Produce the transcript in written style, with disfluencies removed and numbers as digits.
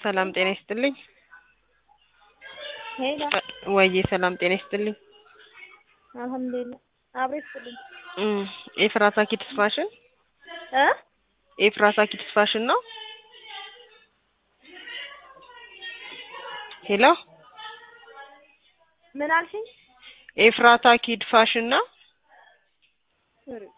ሰላም ጤና ይስጥልኝ። ሄሎ ወይዬ ሰላም ጤና ይስጥልኝ። አልሐምዱሊላህ አብሬስልኝ ኤፍራታ ኪድስ ፋሽን እ ኤፍራታ ኪድስ ፋሽን ነው። ሄሎ ምን አልሽኝ? ኤፍራታ ኪድ ፋሽን ነው።